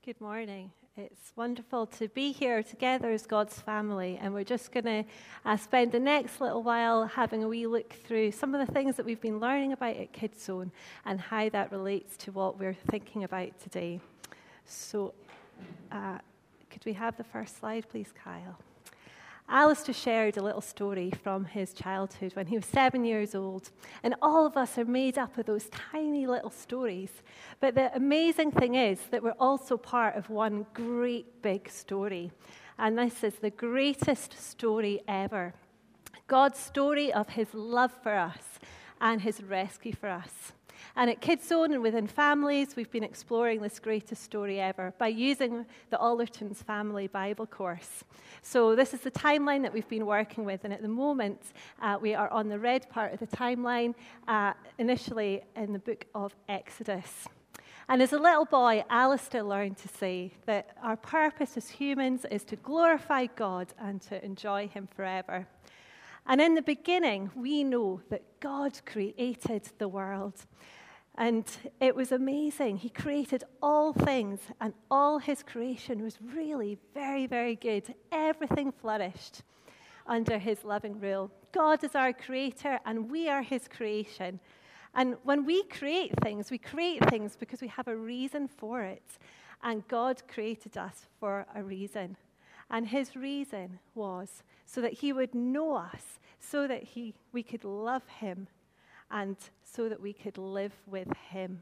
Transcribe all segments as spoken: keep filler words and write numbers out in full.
Good morning. It's wonderful to be here together as God's family, and we're just going to uh, spend the next little while having a wee look through some of the things that we've been learning about at Kids Zone and how that relates to what we're thinking about today. So, uh, could we have the first slide, please, Kyle? Alistair shared a little story from his childhood when he was seven years old. And all of us are made up of those tiny little stories. But the amazing thing is that we're also part of one great big story. And this is the greatest story ever. God's story of his love for us and his rescue for us. And at Kids Zone and within families, we've been exploring this greatest story ever by using the Aldertons Family Bible course. So this is the timeline that we've been working with, and at the moment, uh, we are on the red part of the timeline, uh, initially in the book of Exodus. And as a little boy, Alistair learned to say that our purpose as humans is to glorify God and to enjoy him forever. And in the beginning, we know that God created the world. And it was amazing. He created all things, and all his creation was really very, very good. Everything flourished under his loving rule. God is our creator, and we are his creation. And when we create things, we create things because we have a reason for it. And God created us for a reason. And his reason was so that he would know us, so that he, we could love him, and so that we could live with him.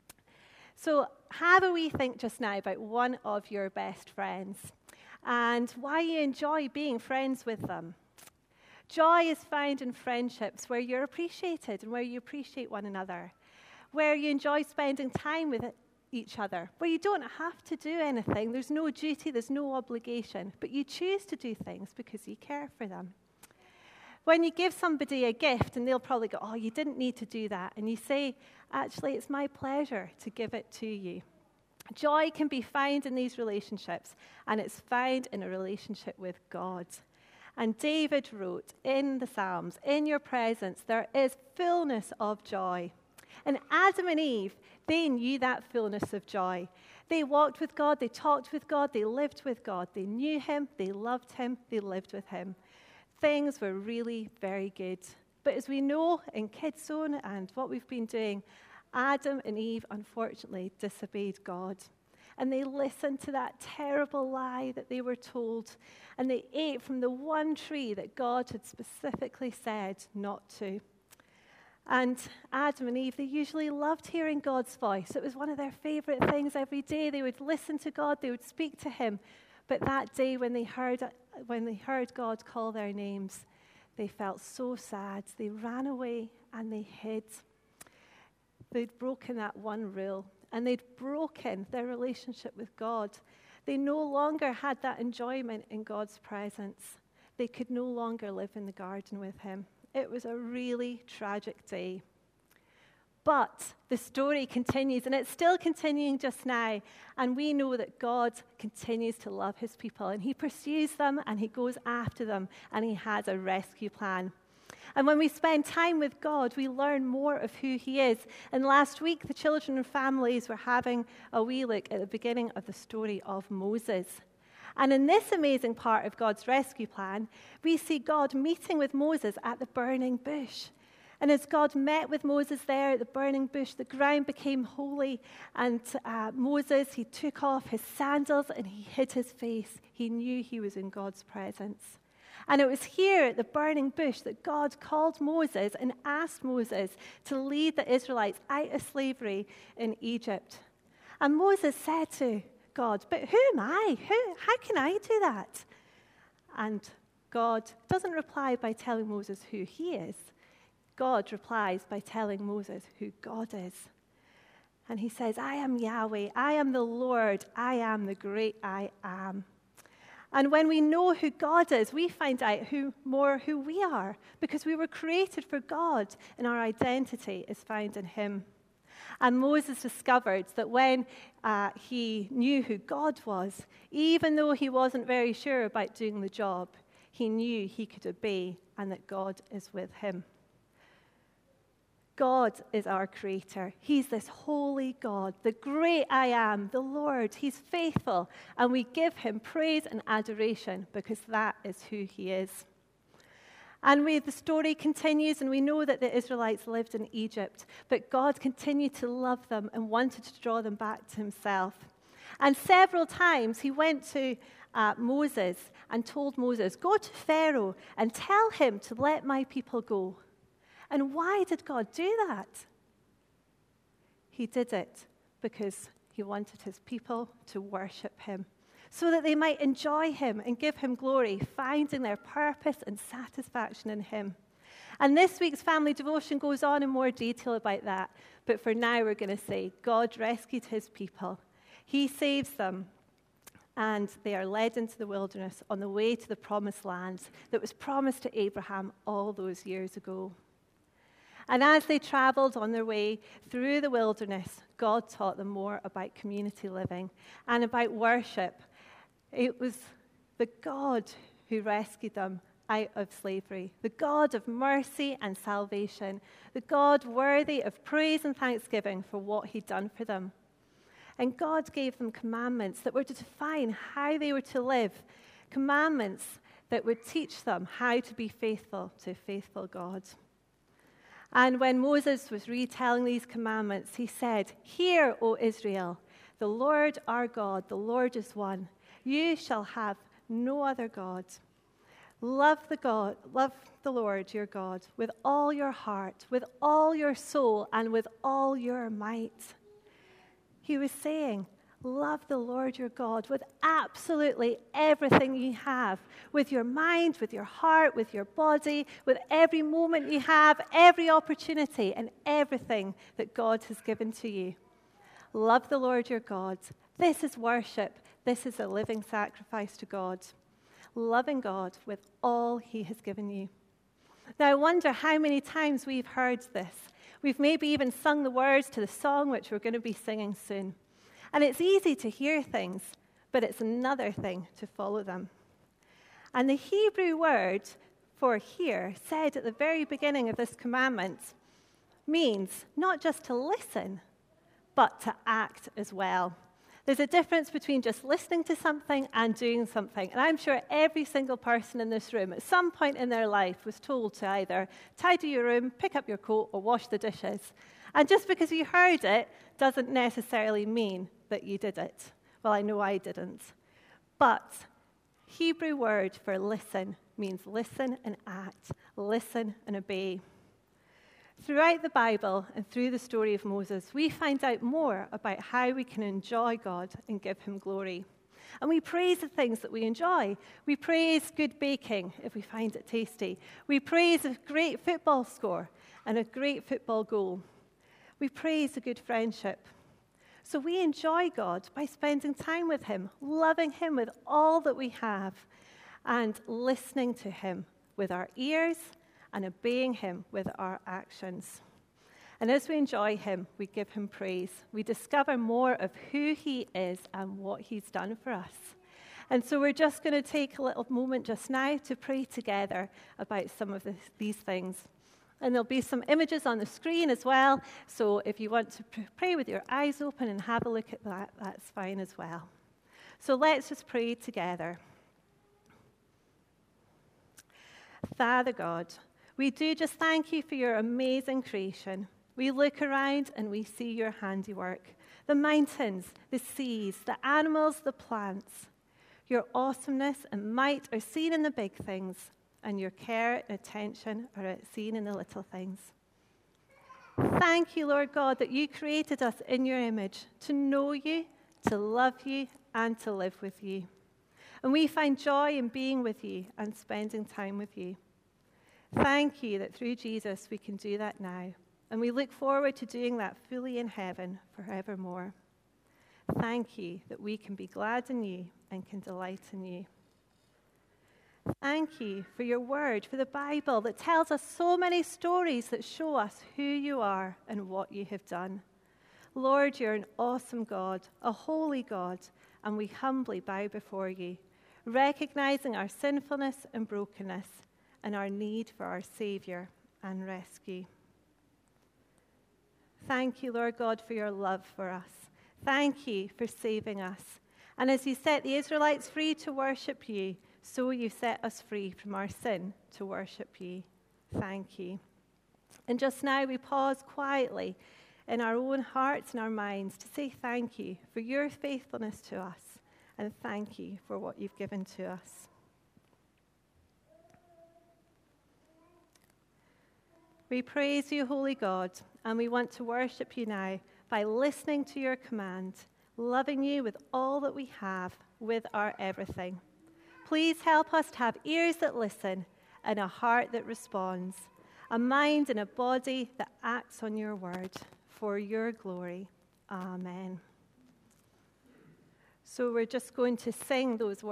So have a wee think just now about one of your best friends and why you enjoy being friends with them. Joy is found in friendships where you're appreciated and where you appreciate one another, where you enjoy spending time with each other, where you don't have to do anything. There's no duty, there's no obligation, but you choose to do things because you care for them. When you give somebody a gift, and they'll probably go, oh, you didn't need to do that, and you say, actually, it's my pleasure to give it to you. Joy can be found in these relationships, and it's found in a relationship with God. And David wrote in the Psalms, in your presence there is fullness of joy. And Adam and Eve, they knew that fullness of joy. They walked with God, they talked with God, they lived with God. They knew him, they loved him, they lived with him. Things were really very good. But as we know in Kids Zone and what we've been doing, Adam and Eve unfortunately disobeyed God. And they listened to that terrible lie that they were told. And they ate from the one tree that God had specifically said not to. And Adam and Eve, they usually loved hearing God's voice. It was one of their favorite things every day. They would listen to God, they would speak to him. But that day when they heard when they heard God call their names, they felt so sad. They ran away and they hid. They'd broken that one rule, and they'd broken their relationship with God. They no longer had that enjoyment in God's presence. They could no longer live in the garden with him. It was a really tragic day. But the story continues, and it's still continuing just now. And we know that God continues to love his people, and he pursues them, and he goes after them, and he has a rescue plan. And when we spend time with God, we learn more of who he is. And last week, the children and families were having a wee look at the beginning of the story of Moses. And in this amazing part of God's rescue plan, we see God meeting with Moses at the burning bush. And as God met with Moses there at the burning bush, the ground became holy. And uh, Moses, he took off his sandals and he hid his face. He knew he was in God's presence. And it was here at the burning bush that God called Moses and asked Moses to lead the Israelites out of slavery in Egypt. And Moses said to God, but who am I? Who, how can I do that? And God doesn't reply by telling Moses who he is. God replies by telling Moses who God is. And he says, I am Yahweh, I am the Lord, I am the great I am. And when we know who God is, we find out who more who we are, because we were created for God, and our identity is found in him. And Moses discovered that when uh, he knew who God was, even though he wasn't very sure about doing the job, he knew he could obey and that God is with him. God is our creator. He's this holy God, the great I am, the Lord. He's faithful, and we give him praise and adoration because that is who he is. And we, the story continues, and we know that the Israelites lived in Egypt, but God continued to love them and wanted to draw them back to himself. And several times he went to uh, Moses and told Moses, go to Pharaoh and tell him to let my people go. And why did God do that? He did it because he wanted his people to worship him, so that they might enjoy him and give him glory, finding their purpose and satisfaction in him. And this week's family devotion goes on in more detail about that. But for now, we're going to say God rescued his people. He saves them, and they are led into the wilderness on the way to the promised land that was promised to Abraham all those years ago. And as they traveled on their way through the wilderness, God taught them more about community living and about worship. It was the God who rescued them out of slavery, the God of mercy and salvation, the God worthy of praise and thanksgiving for what he'd done for them. And God gave them commandments that were to define how they were to live, commandments that would teach them how to be faithful to a faithful God. And when Moses was retelling these commandments, he said, "Hear, O Israel, the Lord our God, the Lord is one. You shall have no other God. Love the God, love the Lord your God with all your heart, with all your soul, and with all your might." He was saying, love the Lord your God with absolutely everything you have, with your mind, with your heart, with your body, with every moment you have, every opportunity, and everything that God has given to you. Love the Lord your God. This is worship. This is a living sacrifice to God. Loving God with all he has given you. Now, I wonder how many times we've heard this. We've maybe even sung the words to the song which we're going to be singing soon. And it's easy to hear things, but it's another thing to follow them. And the Hebrew word for hear, said at the very beginning of this commandment, means not just to listen, but to act as well. There's a difference between just listening to something and doing something. And I'm sure every single person in this room at some point in their life was told to either tidy your room, pick up your coat, or wash the dishes. And just because you heard it doesn't necessarily mean that you did it. Well, I know I didn't. But Hebrew word for listen means listen and act, listen and obey. Throughout the Bible and through the story of Moses, we find out more about how we can enjoy God and give him glory. And we praise the things that we enjoy. We praise good baking if we find it tasty. We praise a great football score and a great football goal. We praise a good friendship. So we enjoy God by spending time with him, loving him with all that we have, and listening to him with our ears and obeying him with our actions. And as we enjoy him, we give him praise. We discover more of who he is and what he's done for us. And so we're just going to take a little moment just now to pray together about some of this, these things. And there'll be some images on the screen as well. So if you want to pray with your eyes open and have a look at that, that's fine as well. So let's just pray together. Father God, we do just thank you for your amazing creation. We look around and we see your handiwork. The mountains, the seas, the animals, the plants. Your awesomeness and might are seen in the big things, and your care and attention are seen in the little things. Thank you, Lord God, that you created us in your image to know you, to love you, and to live with you. And we find joy in being with you and spending time with you. Thank you that through Jesus we can do that now. And we look forward to doing that fully in heaven forevermore. Thank you that we can be glad in you and can delight in you. Thank you for your word, for the Bible that tells us so many stories that show us who you are and what you have done. Lord, you're an awesome God, a holy God, and we humbly bow before you, recognizing our sinfulness and brokenness and our need for our Savior and rescue. Thank you, Lord God, for your love for us. Thank you for saving us. And as you set the Israelites free to worship you, so you set us free from our sin to worship you. Thank you. And just now we pause quietly in our own hearts and our minds to say thank you for your faithfulness to us, and thank you for what you've given to us. We praise you, holy God, and we want to worship you now by listening to your command, loving you with all that we have, with our everything. Please help us to have ears that listen and a heart that responds, a mind and a body that acts on your word for your glory. Amen. So we're just going to sing those words.